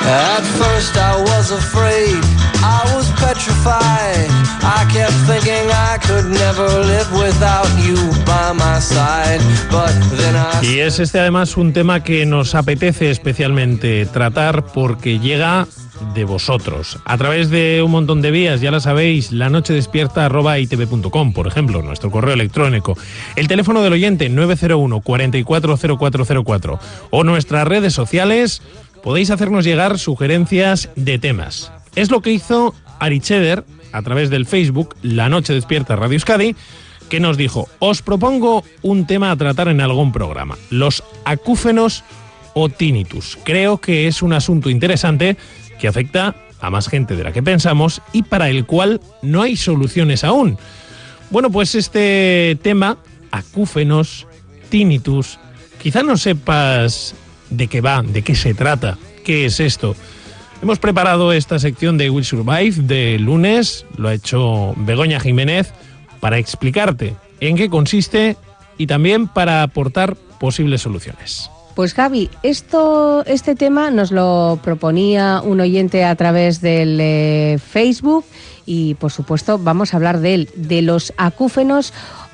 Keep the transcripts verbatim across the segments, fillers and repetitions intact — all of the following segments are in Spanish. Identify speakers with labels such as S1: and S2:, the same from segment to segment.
S1: At first I was afraid, I was petrified. I kept thinking I could never live without you by my side. But then I...
S2: Y es este además un tema que nos apetece especialmente tratar porque llega de vosotros, a través de un montón de vías, ya la sabéis, lanochedespierta arroba i te ve punto com, por ejemplo, nuestro correo electrónico, el teléfono del oyente nueve cero uno, cuarenta y cuatro cero cuatro cero cuatro o nuestras redes sociales. Podéis hacernos llegar sugerencias de temas. Es lo que hizo Ari Cheder a través del Facebook La Noche Despierta Radio Euskadi, que nos dijo: os propongo un tema a tratar en algún programa, los acúfenos o tinnitus. Creo que es un asunto interesante que afecta a más gente de la que pensamos y para el cual no hay soluciones aún. Bueno, pues este tema, acúfenos, tinnitus, quizá no sepas de qué va, de qué se trata, qué es esto. Hemos preparado esta sección de We Survive de lunes, lo ha hecho Begoña Jiménez, para explicarte en qué consiste y también para aportar posibles soluciones.
S3: Pues Javi, esto, este tema nos lo proponía un oyente a través del eh, Facebook y por supuesto vamos a hablar de él, de los acúfenos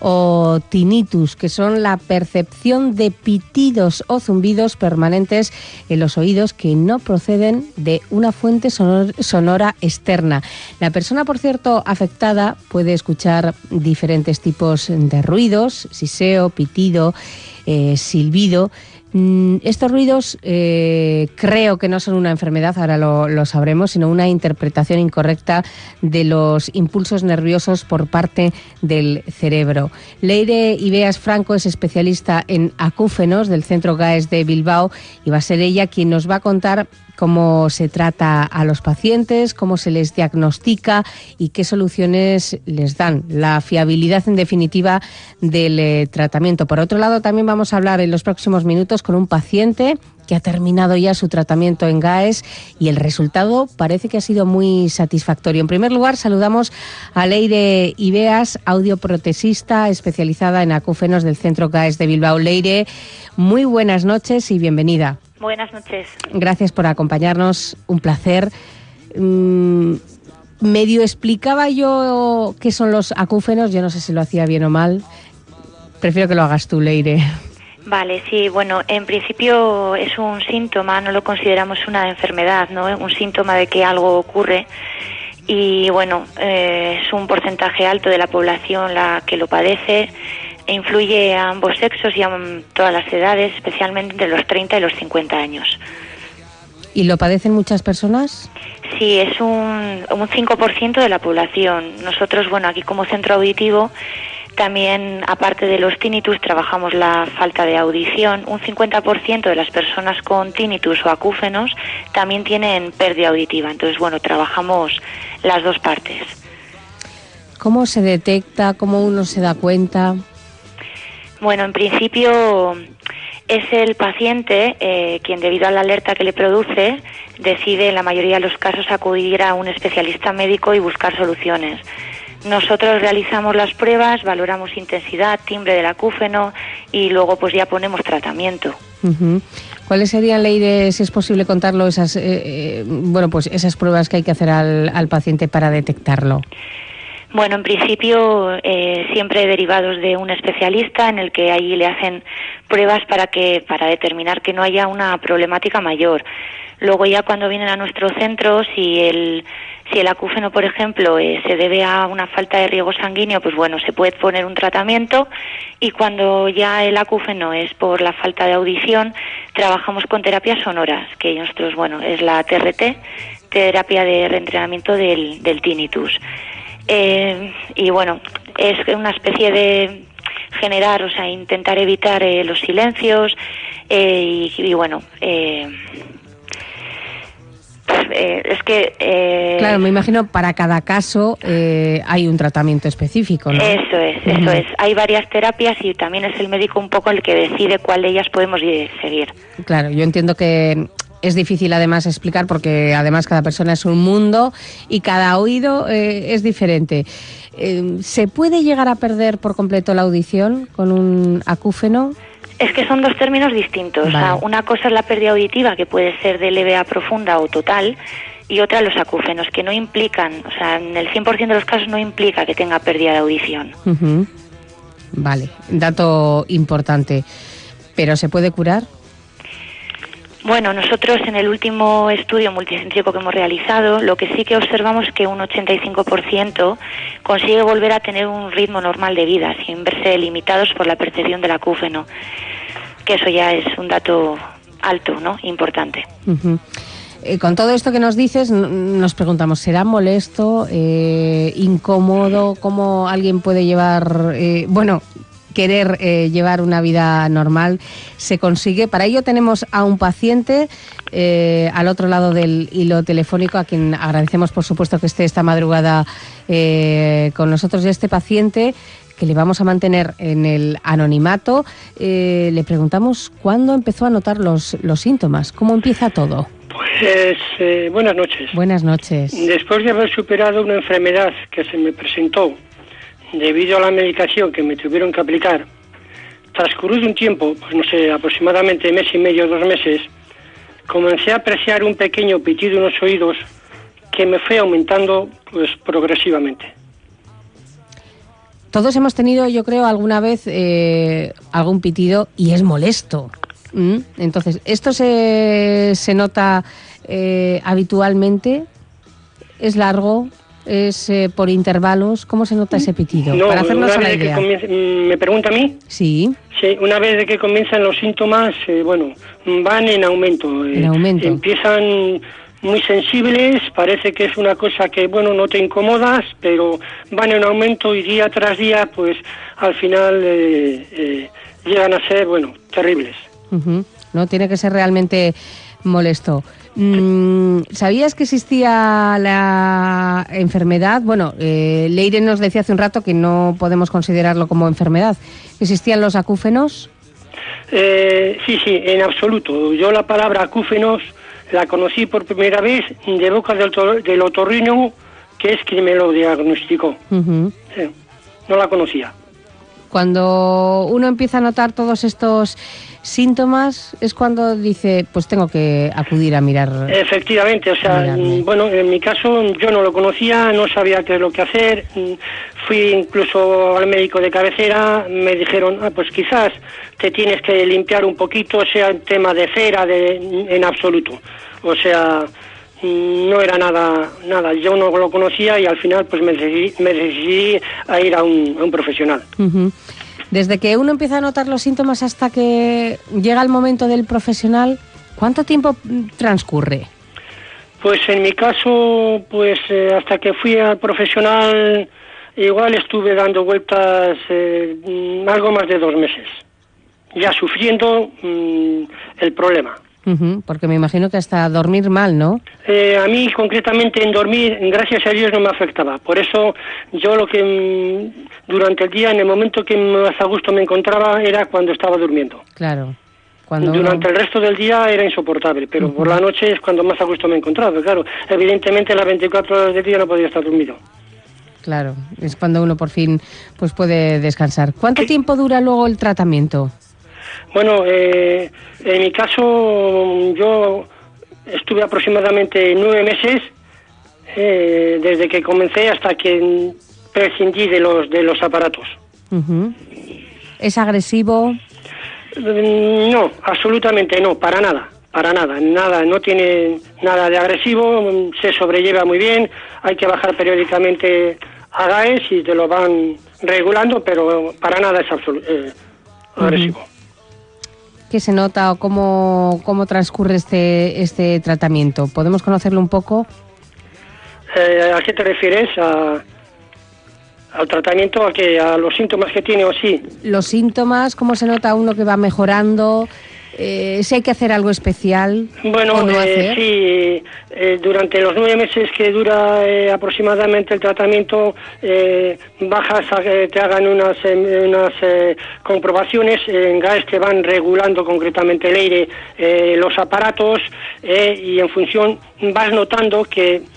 S3: o tinnitus, que son la percepción de pitidos o zumbidos permanentes en los oídos que no proceden de una fuente sonor, sonora externa. La persona, por cierto, afectada puede escuchar diferentes tipos de ruidos, siseo, pitido, eh, silbido. Estos ruidos eh, creo que no son una enfermedad, ahora lo, lo sabremos, sino una interpretación incorrecta de los impulsos nerviosos por parte del cerebro. Leire Ibeas Franco es especialista en acúfenos del Centro GAES de Bilbao y va a ser ella quien nos va a contar cómo se trata a los pacientes, cómo se les diagnostica y qué soluciones les dan, la fiabilidad en definitiva del eh, tratamiento. Por otro lado, también vamos a hablar en los próximos minutos con un paciente que ha terminado ya su tratamiento en GAES y el resultado parece que ha sido muy satisfactorio. En primer lugar, saludamos a Leire Ibeas, audioprotesista especializada en acúfenos del Centro GAES de Bilbao. Leire, muy buenas noches y bienvenida.
S4: Buenas noches.
S3: Gracias por acompañarnos, un placer. Mm, medio explicaba yo qué son los acúfenos, yo no sé si lo hacía bien o mal. Prefiero que lo hagas tú, Leire.
S4: Vale, sí, bueno, en principio es un síntoma, no lo consideramos una enfermedad, ¿no? Es un síntoma de que algo ocurre y, bueno, eh, es un porcentaje alto de la población la que lo padece. Influye a ambos sexos y a todas las edades, especialmente entre los treinta y los cincuenta años.
S3: ¿Y lo padecen muchas personas?
S4: Sí, es un, un cinco por ciento de la población. Nosotros, bueno, aquí como centro auditivo, también, aparte de los tinnitus, trabajamos la falta de audición. Un cincuenta por ciento de las personas con tinnitus o acúfenos también tienen pérdida auditiva. Entonces, bueno, trabajamos las dos partes.
S3: ¿Cómo se detecta? ¿Cómo uno se da cuenta?
S4: Bueno, en principio es el paciente eh, quien, debido a la alerta que le produce, decide en la mayoría de los casos acudir a un especialista médico y buscar soluciones. Nosotros realizamos las pruebas, valoramos intensidad, timbre del acúfeno y luego pues ya ponemos tratamiento.
S3: Uh-huh. ¿Cuáles serían, Leire, si es posible contarlo, esas eh, eh, bueno pues esas pruebas que hay que hacer al, al paciente para detectarlo?
S4: Bueno, en principio eh, siempre derivados de un especialista en el que ahí le hacen pruebas para que para determinar que no haya una problemática mayor. Luego ya cuando vienen a nuestro centro, si el si el acúfeno, por ejemplo, eh, se debe a una falta de riego sanguíneo, pues bueno, se puede poner un tratamiento y cuando ya el acúfeno es por la falta de audición, trabajamos con terapias sonoras, que nosotros, bueno, es la T R T, terapia de reentrenamiento del, del tinnitus. Eh, y bueno, es una especie de generar, o sea, intentar evitar eh, los silencios eh, y, y bueno, eh, eh, es que... Eh,
S3: claro, me imagino para cada caso eh, hay un tratamiento específico, ¿no?
S4: Eso es, eso uh-huh. es. Hay varias terapias y también es el médico un poco el que decide cuál de ellas podemos seguir.
S3: Claro, yo entiendo que es difícil además explicar porque además cada persona es un mundo y cada oído eh, es diferente. Eh, ¿Se puede llegar a perder por completo la audición con un acúfeno?
S4: Es que son dos términos distintos. Vale. O sea, una cosa es la pérdida auditiva, que puede ser de leve a profunda o total, y otra los acúfenos, que no implican, o sea, en el cien por ciento de los casos no implica que tenga pérdida de audición.
S3: Uh-huh. Vale, dato importante. ¿Pero se puede curar?
S4: Bueno, nosotros en el último estudio multicéntrico que hemos realizado, lo que sí que observamos es que un ochenta y cinco por ciento consigue volver a tener un ritmo normal de vida, sin verse limitados por la percepción del acúfeno, que eso ya es un dato alto, ¿no? Importante.
S3: Uh-huh. Eh, con todo esto que nos dices, nos preguntamos, ¿será molesto, eh, incómodo? ¿Cómo alguien puede llevar, eh, bueno... querer eh, llevar una vida normal? ¿Se consigue? Para ello tenemos a un paciente eh, al otro lado del hilo telefónico, a quien agradecemos por supuesto que esté esta madrugada eh, con nosotros. Y este paciente, que le vamos a mantener en el anonimato, eh, le preguntamos cuándo empezó a notar los, los síntomas. ¿Cómo empieza todo?
S5: Pues eh, buenas noches.
S3: Buenas noches.
S5: Después de haber superado una enfermedad que se me presentó debido a la medicación que me tuvieron que aplicar, transcurrido un tiempo, pues no sé, aproximadamente mes y medio, dos meses, comencé a apreciar un pequeño pitido en los oídos que me fue aumentando pues progresivamente.
S3: Todos hemos tenido, yo creo, alguna vez eh, algún pitido y es molesto. ¿Mm? Entonces, ¿esto se, se nota eh, habitualmente? ¿Es largo? ¿Es eh, por intervalos? ¿Cómo se nota ese pitido?
S5: No,
S3: para hacernos
S5: una
S3: una
S5: vez
S3: idea.
S5: Que comience, ¿me pregunta a mí?
S3: Sí.
S5: Sí, una vez de que comienzan los síntomas, eh, bueno, van en aumento. Eh,
S3: en aumento.
S5: Empiezan muy sensibles, parece que es una cosa que, bueno, no te incomodas, pero van en aumento y día tras día, pues, al final eh, eh, llegan a ser, bueno, terribles.
S3: Uh-huh. No, tiene que ser realmente molesto. Mm, ¿Sabías que existía la enfermedad? Bueno, eh, Leire nos decía hace un rato que no podemos considerarlo como enfermedad. ¿Existían los acúfenos?
S5: Eh, sí, sí, en absoluto. Yo la palabra acúfenos la conocí por primera vez de boca del, del otorrino, que es quien me lo diagnosticó.
S3: Uh-huh.
S5: Sí, no la conocía.
S3: Cuando uno empieza a notar todos estos síntomas, es cuando dice, pues tengo que acudir a mirar.
S5: Efectivamente, o sea,
S3: mirarme.
S5: Bueno, en mi caso yo no lo conocía, no sabía qué es lo que hacer, fui incluso al médico de cabecera, me dijeron, ah, pues quizás te tienes que limpiar un poquito, sea el tema de cera, de, en absoluto, o sea, no era nada, nada, yo no lo conocía y al final pues me decidí, me decidí a ir a un, a un profesional.
S3: Uh-huh. Desde que uno empieza a notar los síntomas hasta que llega el momento del profesional, ¿cuánto tiempo transcurre?
S5: Pues en mi caso, pues eh, hasta que fui al profesional, igual estuve dando vueltas eh, algo más de dos meses, ya sufriendo mmm, el problema.
S3: Uh-huh, porque me imagino que hasta dormir mal, ¿no?
S5: Eh, a mí concretamente en dormir, gracias a Dios, no me afectaba. Por eso yo lo que mmm, durante el día, en el momento que más a gusto me encontraba, era cuando estaba durmiendo.
S3: Claro. Cuando
S5: durante
S3: uno...
S5: el resto del día era insoportable, pero uh-huh. por la noche es cuando más a gusto me encontraba. Claro, evidentemente las veinticuatro horas del día no podía estar dormido.
S3: Claro, es cuando uno por fin pues puede descansar. ¿Cuánto ¿Qué? tiempo dura luego el tratamiento?
S5: Bueno, eh, en mi caso yo estuve aproximadamente nueve meses eh, desde que comencé hasta que prescindí de los de los aparatos.
S3: Uh-huh. ¿Es agresivo?
S5: No, absolutamente no, para nada, para nada, nada, no tiene nada de agresivo, se sobrelleva muy bien, hay que bajar periódicamente a G A E S y te lo van regulando, pero para nada es absolu- eh, agresivo. Uh-huh.
S3: ¿Qué se nota o cómo, cómo transcurre este este tratamiento? ¿Podemos conocerlo un poco?
S5: Eh, ¿A qué te refieres? ¿A, ¿Al tratamiento? ¿A, qué? ¿A los síntomas que tiene o sí?
S3: Los síntomas, ¿cómo se nota uno que va mejorando? Eh, ¿Si hay que hacer algo especial?
S5: Bueno,
S3: o no
S5: eh,
S3: hacer?
S5: sí, eh, durante los nueve meses que dura eh, aproximadamente el tratamiento, eh, bajas a que te hagan unas, eh, unas eh, comprobaciones, en G A E S te van regulando concretamente el aire, eh, los aparatos, eh, y en función vas notando que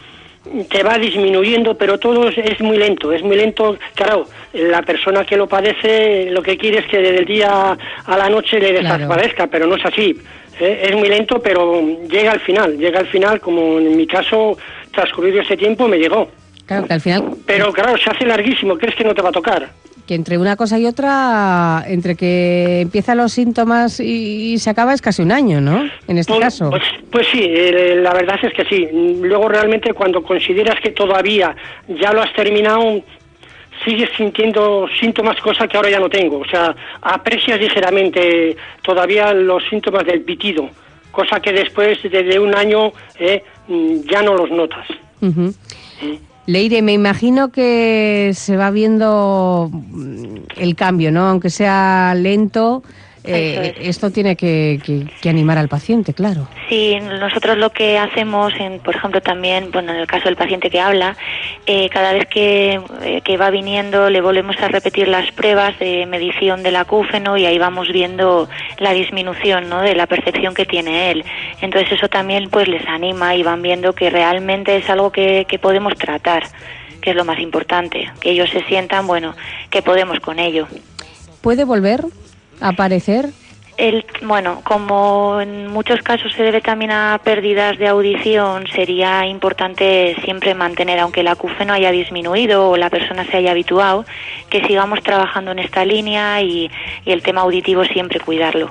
S5: te va disminuyendo, pero todo es, es muy lento, es muy lento. Claro, la persona que lo padece lo que quiere es que del día a la noche le desaparezca, claro. Pero no es así. ¿eh? Es muy lento, pero llega al final, llega al final, como en mi caso, transcurrido ese tiempo, me llegó.
S3: Claro, que al final...
S5: Pero claro, se hace larguísimo, ¿crees que no te va a tocar?
S3: Que entre una cosa y otra, entre que empiezan los síntomas y, y se acaba, es casi un año, ¿no? En este
S5: pues,
S3: caso.
S5: Pues, pues sí, eh, la verdad es que sí. Luego realmente cuando consideras que todavía ya lo has terminado, sigues sintiendo síntomas, cosa que ahora ya no tengo. O sea, aprecias ligeramente todavía los síntomas del pitido, cosa que después de un año eh, ya no los notas.
S3: Uh-huh. ¿Sí? Leire, me imagino que se va viendo el cambio, ¿no? Aunque sea lento, eh, es. esto tiene que, que, que animar al paciente, claro.
S4: Sí, nosotros lo que hacemos, en, por ejemplo, también, bueno, en el caso del paciente que habla, eh, cada vez que, eh, que va viniendo le volvemos a repetir las pruebas de medición del acúfeno y ahí vamos viendo la disminución, ¿no?, de la percepción que tiene él. Entonces eso también pues les anima y van viendo que realmente es algo que, que podemos tratar, que es lo más importante, que ellos se sientan, bueno, que podemos con ello.
S3: ¿Puede volver a aparecer?
S4: El, bueno, como en muchos casos se debe también a pérdidas de audición, sería importante siempre mantener, aunque el acúfeno haya disminuido o la persona se haya habituado, que sigamos trabajando en esta línea y, y el tema auditivo siempre cuidarlo.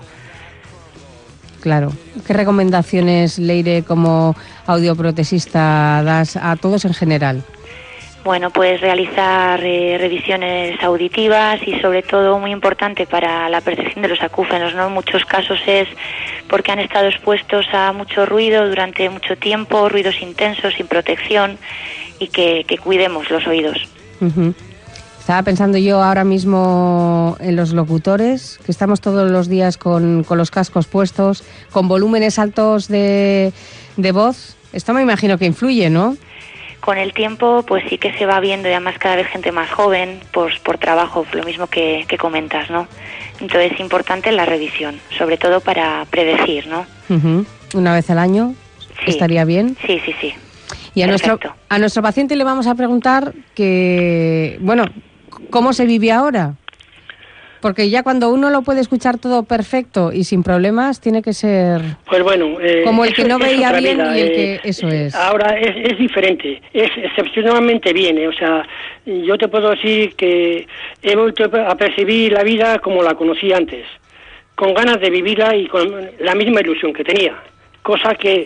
S3: Claro. ¿Qué recomendaciones, Leire, como audioprotesista das a todos en general?
S4: Bueno, pues realizar eh, revisiones auditivas y sobre todo muy importante para la percepción de los acúfenos, ¿no? En muchos casos es porque han estado expuestos a mucho ruido durante mucho tiempo, ruidos intensos, sin protección, y que, que cuidemos los oídos.
S3: Uh-huh. Estaba pensando yo ahora mismo en los locutores, que estamos todos los días con, con los cascos puestos, con volúmenes altos de, de voz. Esto me imagino que influye, ¿no?
S4: Con el tiempo, pues sí que se va viendo, y además cada vez gente más joven, pues por trabajo, lo mismo que, que comentas, ¿no? Entonces es importante la revisión, sobre todo para predecir, ¿no?
S3: Uh-huh. Una vez al año, sí. ¿Estaría bien?
S4: Sí, sí, sí.
S3: Y a nuestro, a nuestro paciente le vamos a preguntar que, bueno, ¿cómo se vive ahora? Porque ya cuando uno lo puede escuchar todo perfecto y sin problemas, tiene que ser
S5: pues bueno, eh,
S3: como el que no veía bien
S5: vida,
S3: y el
S5: eh,
S3: que... Eso es.
S5: Ahora es, es diferente, es excepcionalmente bien. Eh, o sea, yo te puedo decir que he vuelto a percibir la vida como la conocí antes, con ganas de vivirla y con la misma ilusión que tenía, cosa que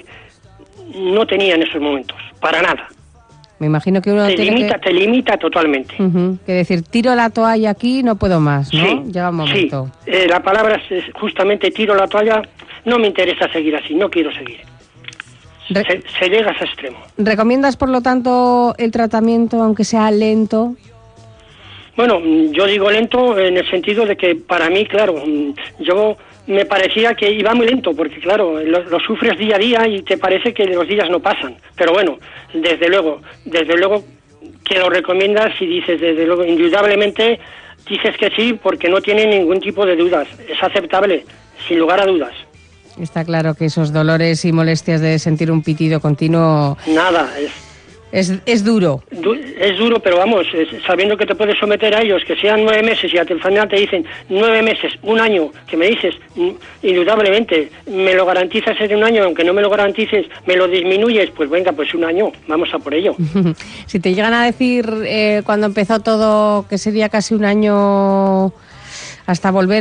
S5: no tenía en esos momentos, para nada.
S3: Me imagino que uno
S5: te
S3: tiene
S5: limita,
S3: que...
S5: te limita totalmente.
S3: Uh-huh. Que decir, tiro la toalla aquí, no puedo más, ¿no?
S5: Sí,
S3: Llega un momento.
S5: Sí. Eh, la palabra es justamente tiro la toalla, no me interesa seguir así, no quiero seguir. Re- se, se llega a ese extremo.
S3: ¿Recomiendas, por lo tanto, el tratamiento, aunque sea lento?
S5: Bueno, yo digo lento en el sentido de que para mí, claro, yo me parecía que iba muy lento, porque claro, lo, lo sufres día a día y te parece que los días no pasan. Pero bueno, desde luego, desde luego que lo recomiendas y dices, desde luego, indudablemente, dices que sí porque no tiene ningún tipo de dudas. Es aceptable, sin lugar a dudas.
S3: Está claro que esos dolores y molestias de sentir un pitido continuo...
S5: Nada, es...
S3: Es, es duro.
S5: Es duro, pero vamos, es, sabiendo que te puedes someter a ellos, que sean nueve meses y al final te dicen nueve meses, un año, que me dices, indudablemente, me lo garantizas en un año, aunque no me lo garantices, me lo disminuyes, pues venga, pues un año, vamos a por ello.
S3: Si te llegan a decir eh, cuando empezó todo que sería casi un año hasta volver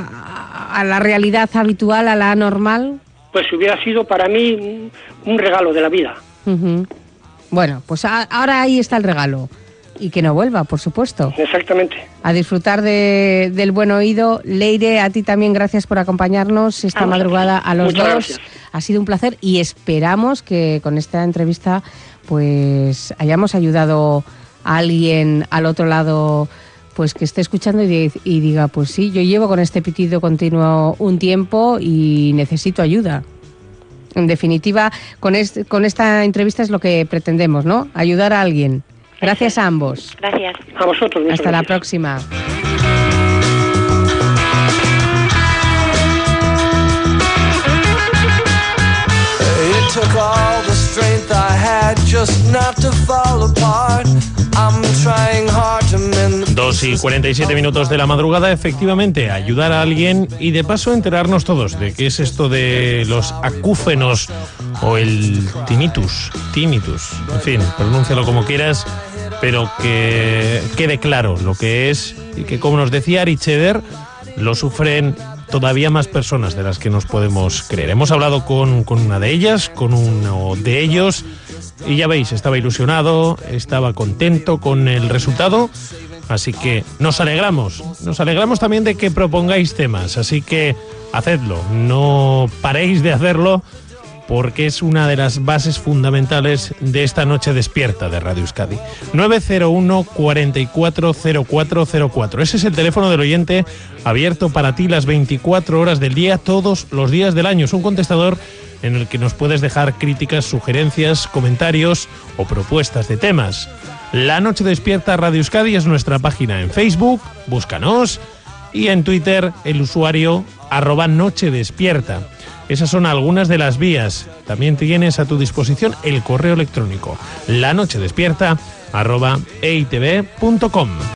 S3: a, a la realidad habitual, a la normal...
S5: Pues hubiera sido para mí un regalo de la vida.
S3: Uh-huh. Bueno, pues a, ahora ahí está el regalo. Y que no vuelva, por supuesto.
S5: Exactamente.
S3: A disfrutar de, del buen oído. Leire, a ti también gracias por acompañarnos esta
S5: a
S3: madrugada a los
S5: Muchas
S3: dos.
S5: Gracias.
S3: Ha sido un placer y esperamos que con esta entrevista pues hayamos ayudado a alguien al otro lado pues que esté escuchando y, y diga, pues sí, yo llevo con este pitido continuo un tiempo y necesito ayuda. En definitiva, con, este, con esta entrevista es lo que pretendemos, ¿no? Ayudar a alguien. Gracias a ambos.
S4: Gracias.
S5: A vosotros.
S3: Hasta
S5: gracias.
S3: la próxima.
S1: It took all the strength I had just not to to fall apart. I'm trying hard to mend the
S2: Dos y cuarenta y siete minutos de la madrugada, efectivamente, ayudar a alguien y de paso enterarnos todos de qué es esto de los acúfenos o el tinnitus, tinnitus, en fin, pronúncialo como quieras, pero que quede claro lo que es y que, como nos decía Ari Cheder, lo sufren todavía más personas de las que nos podemos creer. Hemos hablado con, con una de ellas, con uno de ellos, y ya veis, estaba ilusionado, estaba contento con el resultado, así que nos alegramos. Nos alegramos también de que propongáis temas, así que hacedlo, no paréis de hacerlo, porque es una de las bases fundamentales de esta noche despierta de Radio Euskadi. nueve cero uno, cuarenta y cuatro, cero cuatro cero cuatro. Ese es el teléfono del oyente, abierto para ti las veinticuatro horas del día, todos los días del año. Es un contestador en el que nos puedes dejar críticas, sugerencias, comentarios o propuestas de temas. La noche despierta Radio Euskadi es nuestra página en Facebook, búscanos, y en Twitter el usuario arroba noche despierta. Esas son algunas de las vías. También tienes a tu disposición el correo electrónico lanochedespierta arroba e i te be punto com.